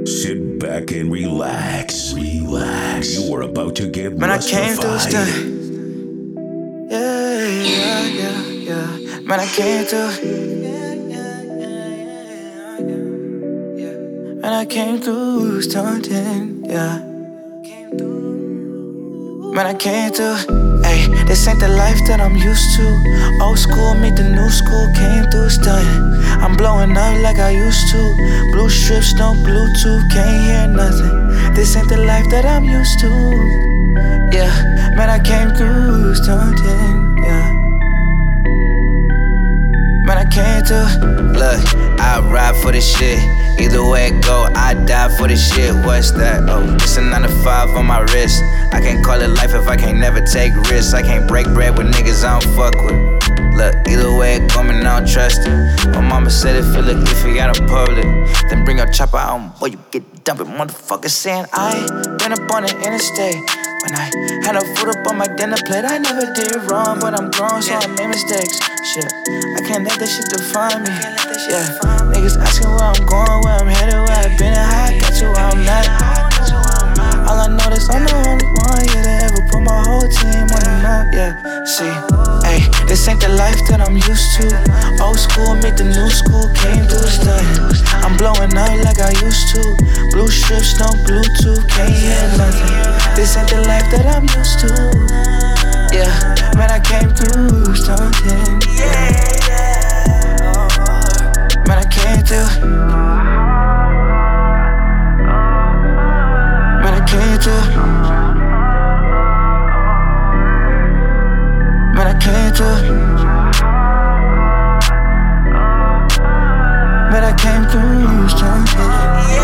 Sit back and relax. Relax. You are about to get Man, I came through Rustified. stunning. Yeah. Man, I came through. Man, I came through stunting. Yeah. Man, I came through. Ayy, this ain't the life that I'm used to. Old school meet the new school, came through stunning. I'm blowing up like I used to. Blue strips, no Bluetooth, can't hear nothing. This ain't the life that I'm used to. Yeah, man, I came through stunting. Yeah. Man, I came through. Look, I ride for this shit. Either way it go, I die for this shit. What's that? Oh, it's a 9 to 5 on my wrist. I can't call it life if I can't never take risks. I can't break bread with niggas I don't fuck with. Look, either way it go, man, I don't trust it. My mama said it feel like if you got in public, then bring your chopper out, boy, you get dumped. Motherfuckers saying I been up on the interstate. When I had no food up on my dinner plate, I never did wrong, but I'm grown, so I made mistakes. Shit, I can't let that shit define me. Yeah, niggas asking where I'm going, where I'm headed, where I've been, and how I got to where I'm at. All I know is I'm the only one here to ever put my whole team on the map. Yeah, see, ayy, this ain't the life that I'm used to. Old school meet the new school, came through stunning. I'm blowing up like I used to. Blue strips, no Bluetooth, can't hear nothing. This ain't the life that I'm used to. Yeah, man, I came through stunting. Yeah, man, I came through. Man, I came through. Man, I came through. Man, I came through stunting.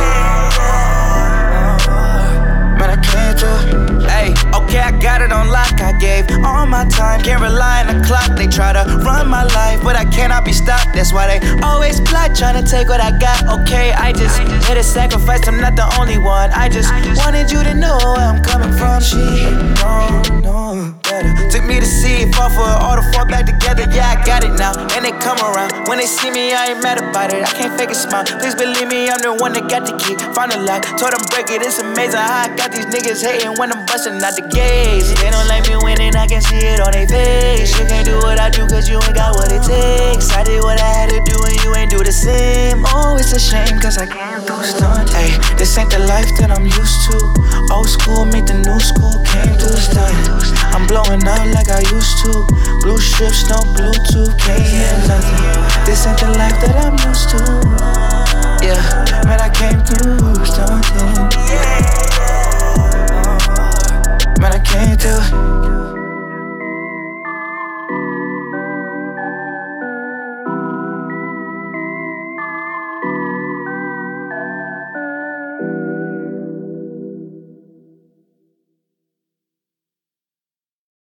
Man, I came through. Hey, okay, I got it on lock. I gave all my time, can't rely on the clock. They try to run my life, but I cannot be stopped. That's why they always plot, trying to take what I got. Okay, I just hit a sacrifice, I'm not the only one. I just wanted you to know where I'm coming from. She don't know better. Took me to see it, fall for it, all to fall back together. Yeah, I got it now, and they come around. When they see me, I ain't mad about it. I can't fake a smile. Please believe me, I'm the one that got the key. Found a lock, told them break it. It's amazing how I got these niggas hating when I'm busting out the gates. They don't like me winning, I can see it on their face. You can't do what I do cause you ain't got what it takes. I did what I had to do and you ain't do the same. Oh, it's a shame cause I can't do stunting. Ayy, this ain't the life that I'm used to. Old school meet the new school, came through stunting. I'm blowing up like I used to. Blue strips, no Bluetooth, can't hear nothing. This ain't the life that I'm used to. Yeah, man, I came through